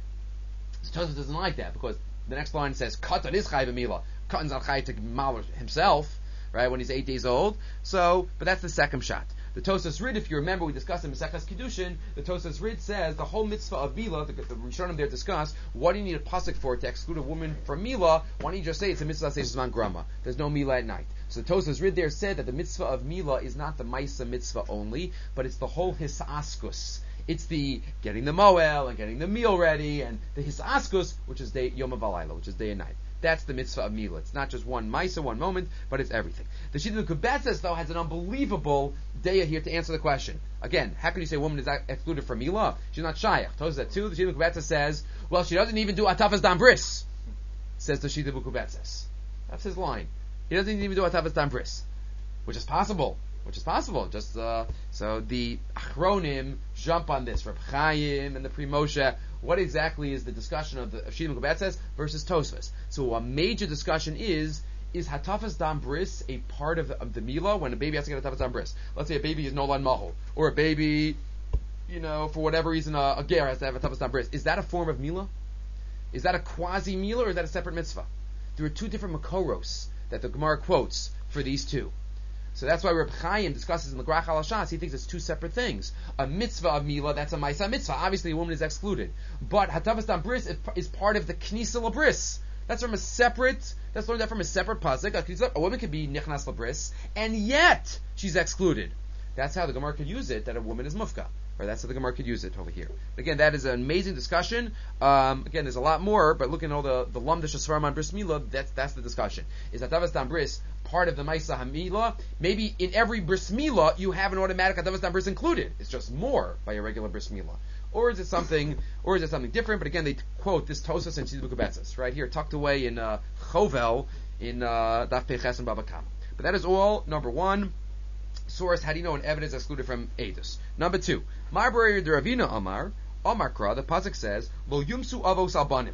So Tosfos doesn't like that because the next line says Katan is Chai B'Milah. Katan's al Chai to mal himself, right, when he's eight days old. So, but that's the second shot. The Tosas Rid, if you remember, we discussed in Maseches Kiddushin, the Tosas Rid says the whole mitzvah of Mila, the, the Rishonim there discuss, what do you need a pasuk for to exclude a woman from Mila? Why don't you just say it's a mitzvah Seishman Grama? There's no Mila at night. So the Tosas Rid there said that the mitzvah of Mila is not the Maisa mitzvah only, but it's the whole Hisaskus. It's the getting the moel and getting the meal ready, and the Hisaskus, which is day Yom Avalayla, which is day and night. That's the mitzvah of Mila. It's not just one Maisa, one moment, but it's everything. The Shita Kubetzes, though, has an unbelievable daya here to answer the question. Again, how can you say a woman is excluded from Mila? She's not Shayach. Tosas that too. The Shita Kubetzes says, well, she doesn't even do Atafas Dam Bris, says the Shita Kubetzes. That's his line. He doesn't even do Atafas Dam Bris, which is possible. Which is possible. Just uh, so the Achronim jump on this. Reb Chaim and the Pri Moshe. What exactly is the discussion of the Shita Kubetzes versus Tosfos? So a major discussion is: is Hatafas Dam Bris a part of the, of the Mila when a baby has to get Hatafas Dam Bris? Let's say a baby is Nolan Mahol, or a baby, you know, for whatever reason, a, a ger has to have Hatafas Dam Bris. Is that a form of Mila? Is that a quasi Mila, or is that a separate mitzvah? There are two different makoros that the Gemara quotes for these two. So that's why Reb Chaim discusses in the Grach al Shas. He thinks it's two separate things. A mitzvah of Mila, that's a Maisa mitzvah. Obviously, a woman is excluded. But Hatavas Dam Bris is, is part of the Knisa Labris. That's from a separate, that's learned that from a separate pasuk. A, a woman could be Nichnas Labris, and yet she's excluded. That's how the Gemara could use it, that a woman is Mufka. Or that's how the Gemara could use it over here. Again, that is an amazing discussion. Um, again, there's a lot more, but looking at all the, the Lamdash Svarim on Bris Mila, that's, that's the discussion. Is Hatavas Dam Bris part of the Maisa Hamila? Maybe in every Bris Mila, you have an automatic Hatavas Dam Bris included. It's just more by a regular Bris Mila. Or is it something, or is it something different? But again, they quote this Tosas and Shita Kubetzes, right here, tucked away in uh, Chovel, in uh, Daf Peches and Baba Kama. But that is all, number one. Source, how do you know an evidence excluded from Eidos? Number two, Marbury de Ravina Amar, Amar Kra, the pasuk says, Lo Yumsu Avos Albanim.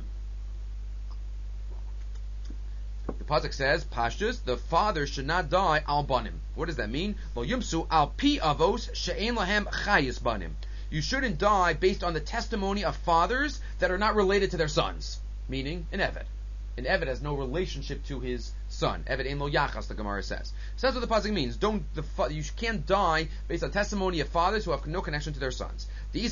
The pasuk says, Pashtus, the father should not die Albanim. What does that mean? Lo Yumsu Al Pi Avos She'en Lahem Chayis Banim. You shouldn't die based on the testimony of fathers that are not related to their sons. Meaning, an Eved. An Eved has no relationship to his son. Eved ein lo yachas, the Gemara says. So that's what the pasuk means. Don't the you can't die based on testimony of fathers who have no connection to their sons. The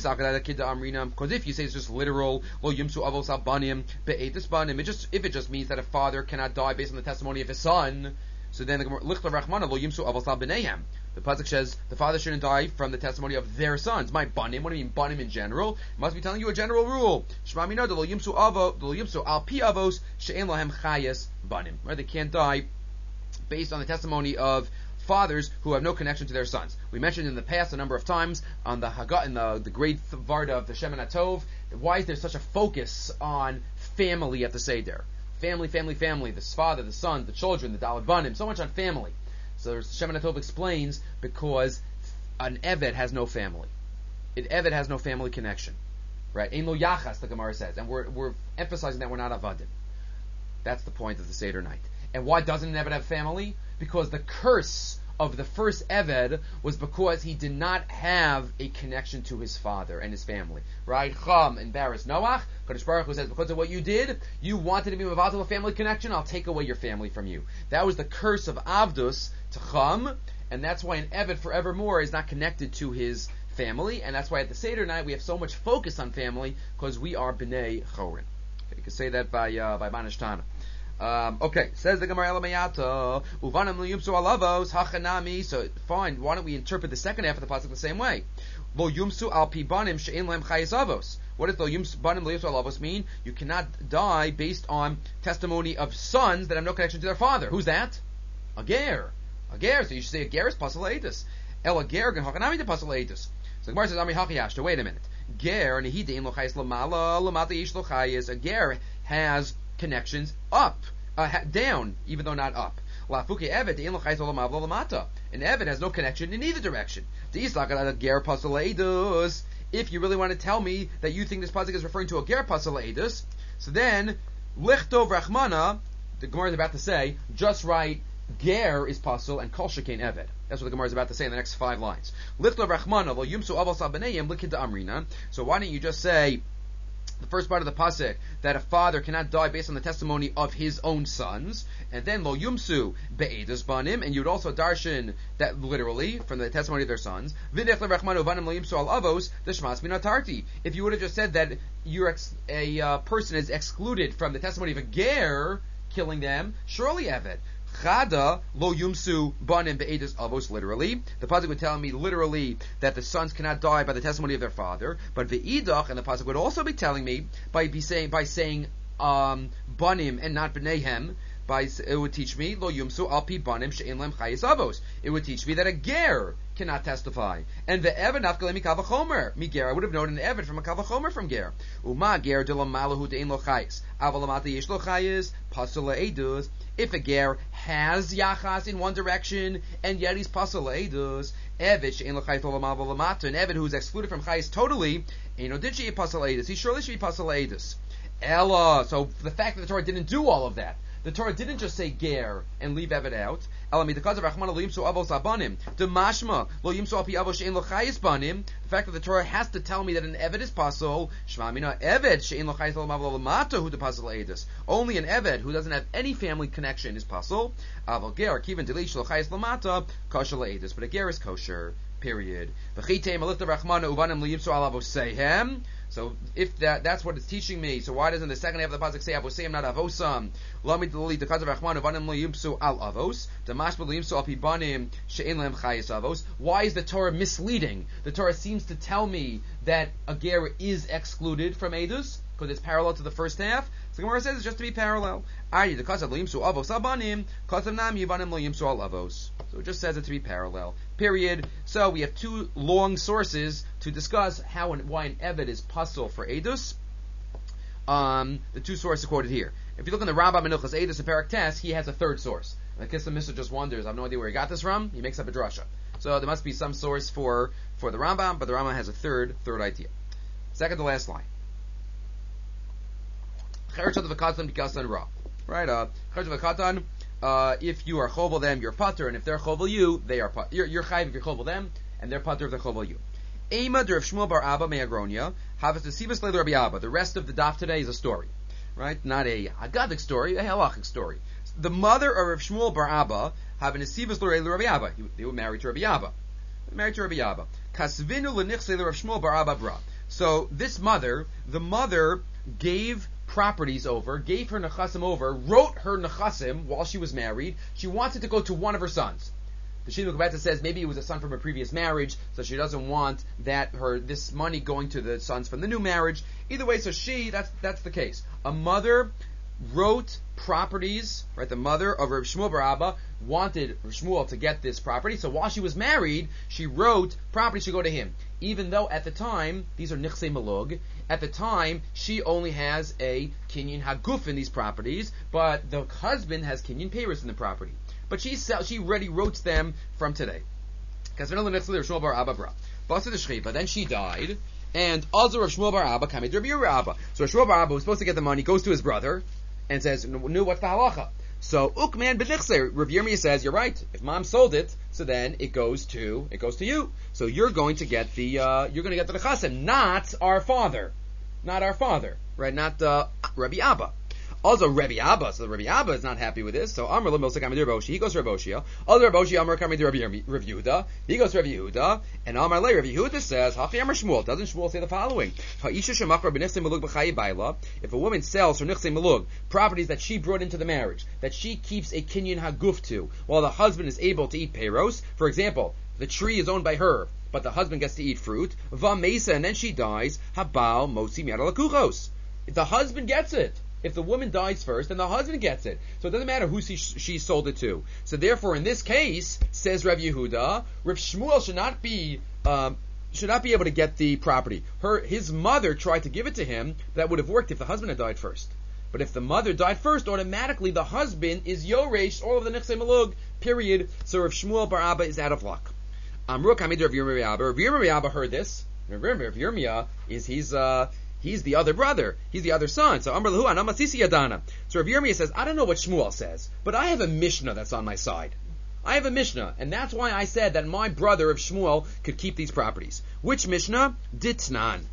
because if you say it's just literal, lo yimsu avos albanim be'etis banim, it just if it just means that a father cannot die based on the testimony of his son, so then the Gemara lichla rachmana lo yimsu avos albanehem. The pasuk says the father shouldn't die from the testimony of their sons. My banim, what do you mean banim in general? It must be telling you a general rule. Shema mina lo yimsu avo lo yimsu al pi avos she'en lahem chayes banim. Right? They can't die based on the testimony of fathers who have no connection to their sons. We mentioned in the past a number of times on the Haggah, in the, the great Varda of the Shemin HaTov, why is there such a focus on family at the Seder? Family, family, family, the father, the son, the children, the Daled Banim, so much on family. So Shemin HaTov explains because an Eved has no family. An Eved has no family connection. Right? Ein lo yachas, the Gemara says. And we're, we're emphasizing that we're not avadim. That's the point of the Seder night. And why doesn't an Eved have family? Because the curse of the first Eved was because he did not have a connection to his father and his family. Right? Chum embarrassed Noach. Kadosh Baruch Hu says, because of what you did, you wanted to be involved in a family connection, I'll take away your family from you. That was the curse of Avdus to Chum, and that's why an Eved forevermore is not connected to his family, and that's why at the Seder night we have so much focus on family, because we are B'nai Chorin. Okay, you can say that by uh, by Banishtana. Um, okay, says the Gemara Elamayata, Uvanam liyumsu alavos hachanami. So fine, why don't we interpret the second half of the pasuk the same way? Lo yumsu al pi banim she'en lehem chayes avos. What does lo yumsu banim liyumsu alavos mean? You cannot die based on testimony of sons that have no connection to their father. Who's that? A ger. A ger. So you should say a ger is pasal eitus. El a ger gan hachanami de pasal eitus. So the Gemara says, Ami hachiyashta. Wait a minute. Ger and he dein lo chayes lamala lamata yish lo chayes. A ger has connections up, uh, ha- down, even though not up. An Eved has no connection in either direction. If you really want to tell me that you think this pasuk is referring to a ger pasal edus, so then lichtov rachmana, the Gemara is about to say, just write ger is pasal and kol shekain Eved. That's what the Gemara is about to say in the next five lines. Lichtov rachmana lo yumsu avos al b'neiim likid amrina. So why don't you just say the first part of the pasuk, that a father cannot die based on the testimony of his own sons, and then lo yumsu be'edas banim, and you would also darshan that literally from the testimony of their sons. V'nech lerachmanu vanim lo yumsu al avos the shmas minatarti. If you would have just said that you're ex- a uh, person is excluded from the testimony of a ger killing them, surely Eved. Chada lo yumsu banim be'edas avos, literally. The pasuk would tell me literally that the sons cannot die by the testimony of their father, but ve'idach, and the pasuk would also be telling me by be saying by saying um, banim and not b'neihem. By it would teach me lo yumsu al pi banim she'en lem chayis avos. It would teach me that a ger cannot testify, and the Eved nafkalei mikal v'chomer miger. I would have known an Eved from a kal v'chomer from ger. Uma ger de lo malahu de'en lo chayis aval lamata yesh lo chayis pasula edus. If a ger has yachas in one direction and yet he's pasal edus, Eved she'en lo chayis lo lamav lamata, an Eved who is excluded from chayis totally, eno did she pasal edus? He surely should be pasal edus. Ella. So the fact that the Torah didn't do all of that. The Torah didn't just say ger and leave Eved out. The fact that the Torah has to tell me that an Eved is pasol, only an Eved who doesn't have any family connection is pasol. But a ger is kosher. Period. So if that that's what it's teaching me, so why doesn't the second half of the pasuk say avosayim, not avosam? Lami delili dekaz rachmanu vanim lo yimsu al avos, damash lo yimsu al pibanim she'en lehem chayis avos. Why is the Torah misleading? The Torah seems to tell me that a ger is excluded from edus because it's parallel to the first half. So the Gemara says it's just to be parallel. Ari dekaz lo yimsu avos abanim, kazav nam yivanim lo yimsu al avos. So it just says it to be parallel. Period. So we have two long sources to discuss how and why an Eved is pasul for Edus. Um, the two sources quoted here. If you look in the Rambam Menuchas Edus and Perak Tes, he has a third source. I guess the Mister just wonders, I have no idea where he got this from. He makes up a drasha. So there must be some source for, for the Rambam, but the Rambam has a third third idea. Second to last line. Right, uh, Uh, if you are chovel them, you're pater, and if they're chovel you, they are pater. You're, you're chayv if you're chovel them, and they're pater if they're chovel you. Ema der Shmuel bar Abba me'agronia havas desivas le Rabbi Abba. The rest of the daf today is a story, right? Not a haggadik story, a halachic story. The mother of Rav Shmuel bar Abba have an desivas le Rabbi Abba. They were married to Rabbi Abba. Married to Rabbi Abba. Kasvinu lenichse le Rav Shmuel bar Abba bra. So this mother, the mother gave properties over, gave her nechasim over, wrote her nechasim while she was married. She wanted to go to one of her sons. The Shinu Gebeta says maybe it was a son from a previous marriage, so she doesn't want that her this money going to the sons from the new marriage. Either way, so she that's that's the case. A mother wrote properties, right? The mother of Rav Shmuel bar Abba wanted Rav Shmuel to get this property, so while she was married, she wrote property should go to him. Even though at the time, these are nichsei malug, at the time, she only has a kinyan haguf in these properties, but the husband has kinyan peiros in the property. But she she already wrote them from today. But then she died, and also Rav Shmuel bar Abba came to Rabbi Abba. So Rav Shmuel bar Abba was supposed to get the money, goes to his brother, and says, "No, what's the halacha?" So Ukman b'nichse, Rav Yirmiyah says, "You're right. If mom sold it, so then it goes to it goes to you. So you're going to get the uh, you're going to get the nechasim, not our father, not our father, right? Not uh, Rabbi Abba." Also, Rabbi Abba, so Rabbi Abba is not happy with this. So Amr l'milsa kamid Raboshi, he goes to Raboshia. Other Raboshi, Amr kamid Rabbi Yehuda, he goes to Rabbi Yehuda, and Amr le Rabbi Yehuda says, Hachi Amr Shmuel. Doesn't Shmuel say the following? Ha'isha shemachar b'nichsei malug b'chayi baila. If a woman sells her nichsei malug, properties that she brought into the marriage, that she keeps a kinyan haguf to, while the husband is able to eat peiros. For example, the tree is owned by her, but the husband gets to eat fruit. Va mesa, and then she dies. Habal mosi mi'ad alakuchos. If the husband gets it. If the woman dies first, then the husband gets it. So it doesn't matter who she, she sold it to. So therefore, in this case, says Rav Yehuda, Rav Shmuel should not be um, should not be able to get the property. Her his mother tried to give it to him. That would have worked if the husband had died first. But if the mother died first, automatically the husband is yoresh all of the nichsei malug. Period. So Rav Shmuel bar Abba is out of luck. Amru kamid Rav Yirmiyah Abba. Rav Yirmiyah Abba heard this. Remember, Rav Yirmiyah is he's uh. He's the other brother. He's the other son. So Amr Lahu Anamasisi Yadana. So Rav Yirmiyah says, I don't know what Shmuel says, but I have a Mishnah that's on my side. I have a Mishnah, and that's why I said that my brother of Shmuel could keep these properties. Which Mishnah? Ditnan.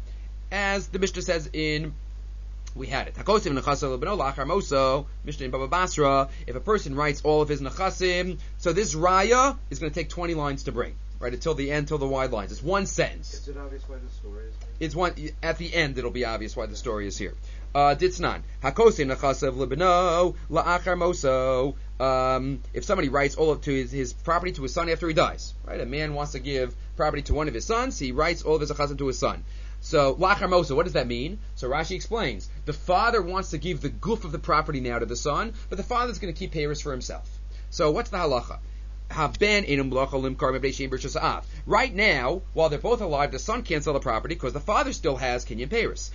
as the Mishnah says in, we had it. Hakosim nechasim lebeno lachar moso, Mishnah in Baba Basra, if a person writes all of his nechasim, so this raya is going to take twenty lines to bring, right, until the end, till the wide lines. It's one sentence. Is it obvious why the story is here? It's one, at the end it'll be obvious why the story is here. Uh, Ditznan. Hakosim nechasav lebeno la'achar moso. Um, if somebody writes all of to his, his property to his son after he dies, right? A man wants to give property to one of his sons, he writes all of his nechasim to his son. So, lachar moso, what does that mean? So Rashi explains, the father wants to give the goof of the property now to the son, but the father's going to keep payers for himself. So, what's the halacha? Right now, while they're both alive, the son can't sell the property because the father still has kinyan peiros.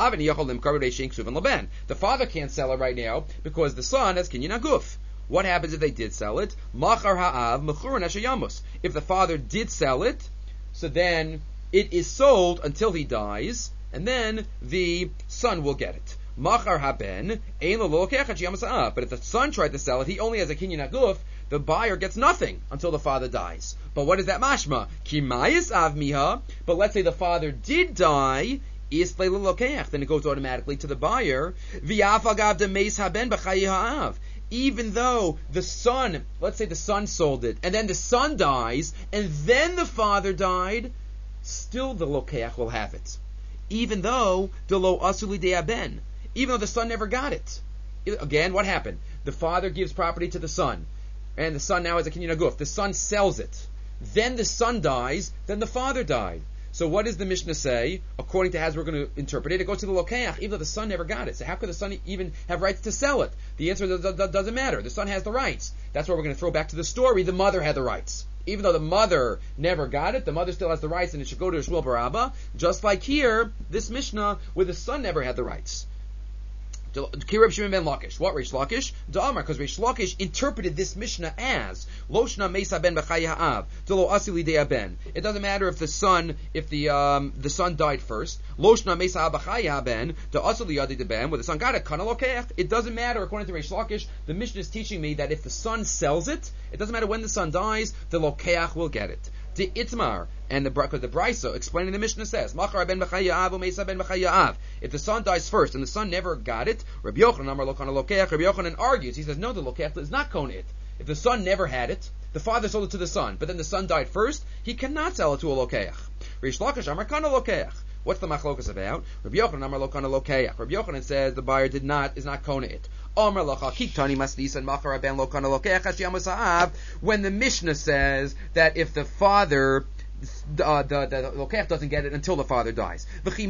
The father can't sell it right now because the son has kinyan aguf. What happens if they did sell it? If the father did sell it, so then it is sold until he dies, and then the son will get it. Machar haben ein lo lokech yom sa'av. But if the son tried to sell it, he only has a kinyan aguf. The buyer gets nothing until the father dies. But what is that mashma? Ki mayis av miha. But let's say the father did die. Then it goes automatically to the buyer. V'yafagav de meis haben b'chayi ha'av. Even though the son, let's say the son sold it, and then the son dies, and then the father died, still the lokeach will have it. Even though the lo asuli de aben, even though the son never got it. Again, what happened? The father gives property to the son, and the son now has a kinyan aguf. The son sells it. Then the son dies, then the father died. So what does the Mishnah say? According to as we're going to interpret it, it goes to the lokeach, even though the son never got it. So how could the son even have rights to sell it? The answer is that doesn't matter. The son has the rights. That's why we're going to throw back to the story. The mother had the rights. Even though the mother never got it, the mother still has the rights, and it should go to Shmuel bar Abba. Just like here, this Mishnah, where the son never had the rights. Kirab Shimon ben Lakish. What Reish Lakish? Da'amar, because Reish Lakish interpreted this Mishnah as Loshna Mesa ben B'chai Ha'av Delo Asili Dea Ben. It doesn't matter if the son, if the um, the son died first. Loshna Mesa B'chai Ha'ben the Asili Yadi De Ben, where the son got it. Kana Lokeach. It doesn't matter according to Reish Lakish. The Mishnah is teaching me that if the son sells it, it doesn't matter when the son dies. The Lokeach will get it. The Itmar and the because the Brisa explaining the Mishnah says Machar ben b'chayav u'meisa ben b'chayav. If the son dies first and the son never got it, Rabbi Yochanan Amar lo kana lokeach. Rabbi Yochanan argues. He says no, the lokeach is not kona it. If the son never had it, the father sold it to the son, but then the son died first, he cannot sell it to a lokeach. Reish Lakish Amar kana lokeach. What's the machlokas about? Rabbi Yochanan Amar lo kana lokeach. Rabbi Yochanan says the buyer did not is not kona it. When the Mishnah says that if the father, uh, the the lokeach doesn't get it until the father dies, and the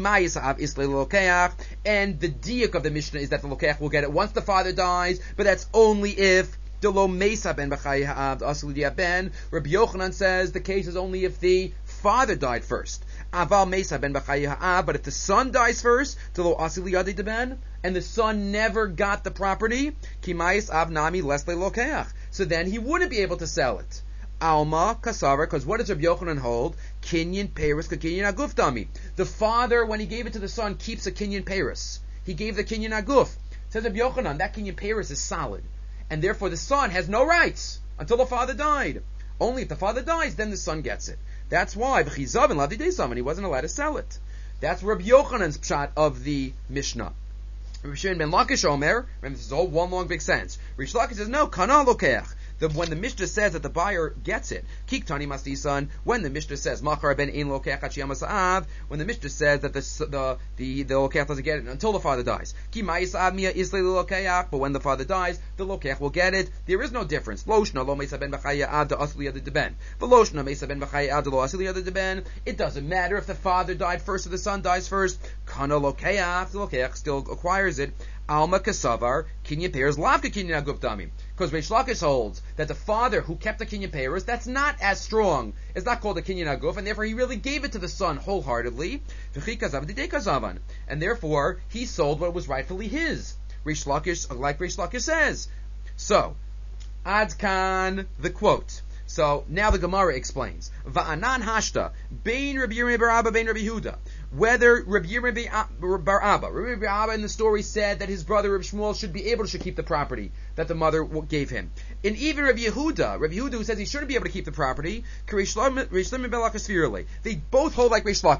diak of the Mishnah is that the lokeach will get it once the father dies, but that's only if the lo mesa ben b'chai ha'av the asli ben. Rabbi Yochanan says the case is only if the father died first. Aval mesa ben b'chai ha'av, but if the son dies first, the lo asli yadi de ben, and the son never got the property, kimais avnami lesle lokeach. So then he wouldn't be able to sell it. Alma kasavar, because what does Rabbi Yochanan hold? Kinyan peiros kinyan aguf dami. The father, when he gave it to the son, keeps a kinyan peiros. He gave the kinyan aguf. Says Rabbi Yochanan, that kinyan peiros is solid, and therefore the son has no rights until the father died. Only if the father dies, then the son gets it. That's why b'chizav and lavdi deisam, and he wasn't allowed to sell it. That's Rabbi Yochanan's pshat of the Mishnah. Rabbi Shimon ben Lakish Omer, remember this is all one long big sentence. Reish Lakish says, no, kana lokeach. The, when the Mishnah says that the buyer gets it, kik tani masdisan, when the Mishnah says, machar ben ein lokeach achiyam sa'av, when the Mishnah says that the the the, the lokeach doesn't get it until the father dies. Ki ma'isa'av miya isle lokeach, but when the father dies, the lokeach will get it. There is no difference. Loshna lo meisa ben b'chaya ad the asli yad deben. Veloshna meisa ben b'chaya ad lo asli yad deben. It doesn't matter if the father died first or the son dies first. Kana lokeach, the lokeach still acquires it. Alma kasavar kinyan peiros lavka kinyan aguf dami. Because Reish Lakish holds that the father who kept the kinyan peiros, that's not as strong. It's not called a kinyan aguf, and therefore he really gave it to the son wholeheartedly. And therefore he sold what was rightfully his. Reish Lakish, like Reish Lakish says. So, Ad Kan, the quote. So now the Gemara explains. Va'anan hashta bein Rabbi Yirmiyah bar Abba bein Rabbi Yehuda. Whether Rabbi Yirmiyah bar Abba, Rabbi Yirmiyah Abba in the story said that his brother Rabbi Shmuel should be able to should keep the property that the mother gave him. And even Rabbi Yehuda, Rabbi Yehuda who says he shouldn't be able to keep the property, they both hold like Reish Lakish.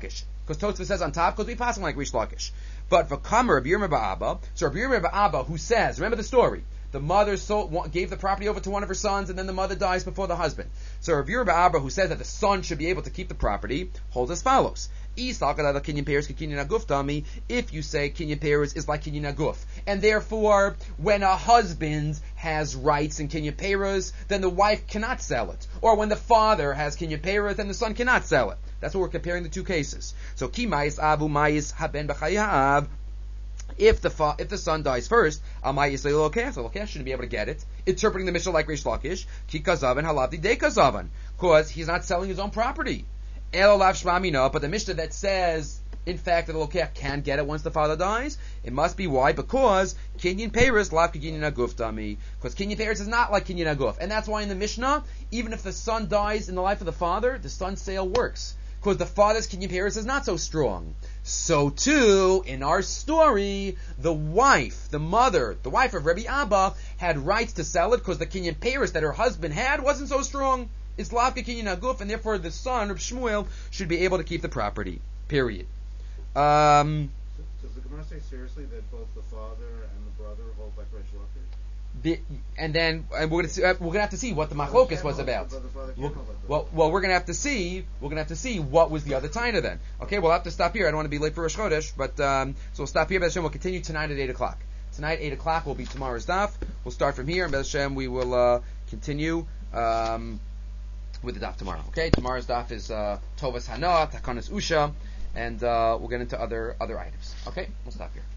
because Tosfos says on top, because we pass like Rish Lakish. But for Kamer Rabbi Yirmiyah bar Abba, so Rabbi Yirmiyah bar Abba, who says, remember the story, the mother sold, gave the property over to one of her sons, and then the mother dies before the husband. So Rabbi Yirmiyah bar Abba, who says that the son should be able to keep the property, holds as follows. If you say kinyan peiros is like kinyan aguf, and therefore when a husband has rights in kinyan peiros, then the wife cannot sell it, or when the father has kinyan peiros, then the son cannot sell it. That's what we're comparing the two cases. So ki ma'is abu ma'is haben b'chayav. If the fa- if the son dies first, al ma'is le'lokeach, the lokeach shouldn't be able to get it. Interpreting the Mishnah like Rish Lakish, ki kazavan halavdi de kazavan, because he's not selling his own property. But the Mishnah that says, in fact, that the Lokeach can get it once the father dies, it must be why? Because Kinyan Peiros lav Kinyan Aguf dami. Because Kinyan Peiros is not like Kinyan Aguf. And that's why in the Mishnah, even if the son dies in the life of the father, the son's sale works. Because the father's Kinyan Peiros is not so strong. So too, in our story, the wife, the mother, the wife of Rabbi Abba, had rights to sell it because the Kinyan Peiros that her husband had wasn't so strong. It's lavka kinyan aguf, and therefore the son of Shmuel should be able to keep the property. Period. Um, Does the Gemara say seriously that both the father and the brother hold like Rish Lakish? the, and then and we're gonna see, uh, we're gonna have to see what the machlokas was about. Well, well, well, we're gonna have to see. We're gonna have to see what was the other taina then. Okay, we'll have to stop here. I don't want to be late for Rosh Chodesh, but um, so we'll stop here. B'ez Hashem, we'll continue tonight at eight o'clock. Tonight, eight o'clock will be tomorrow's daf. We'll start from here, and B'ez Hashem, we will uh, continue. Um, with the daf tomorrow. Okay, tomorrow's daf is uh, Tovas Hana, Takanas Usha, and uh, we'll get into other other items. Okay, we'll stop here.